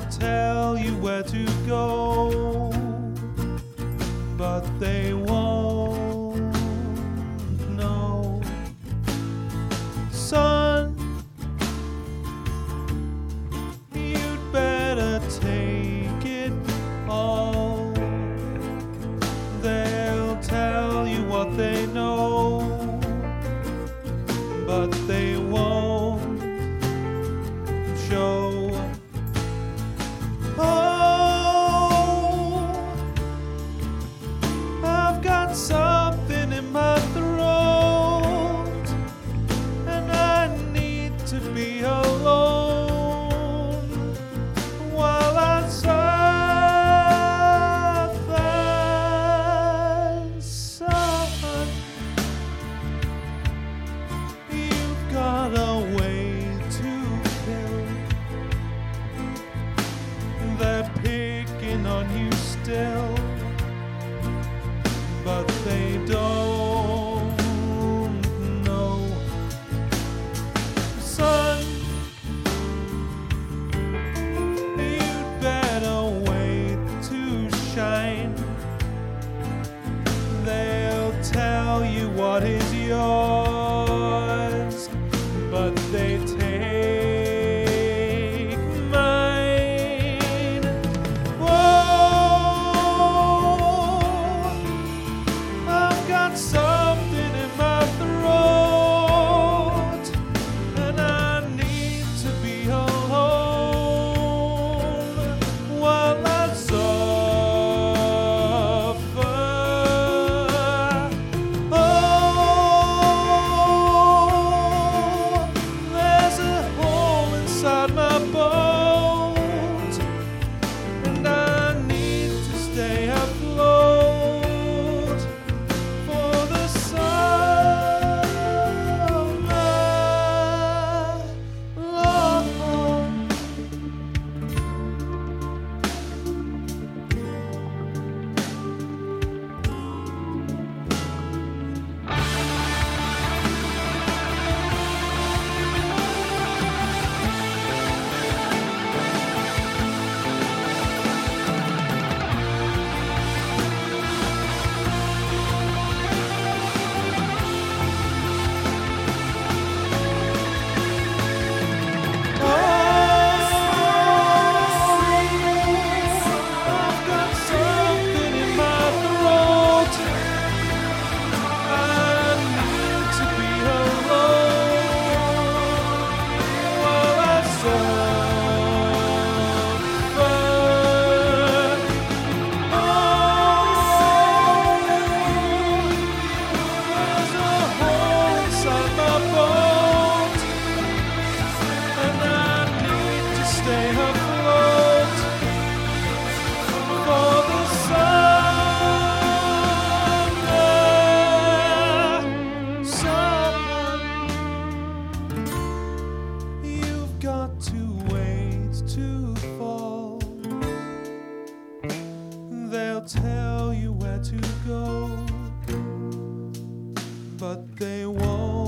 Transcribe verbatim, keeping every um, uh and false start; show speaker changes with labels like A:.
A: They'll tell you where to go, but they won't know. Son, you'd better take it all. They'll tell you what they know, but they won't show. Oh, I've got something in my throat, and I need to be alone while I suffer. Son, you've got a way to kill. They're picking on you still, but they don't know. Son, you'd better wait to shine. They'll tell you what is yours, but they take mine. Whoa, I've got something in my throat, and I need to be alone while I suffer. Oh, there's a hole inside my boat, and I need to stay afloat for the summer long. I've got something in my throat. I need to be alone while I suffer. Oh, there's a hole inside my boat, and I need to stay afloat for the summer. Someone, you've got to wait to fall. They'll tell you where to go, but they won't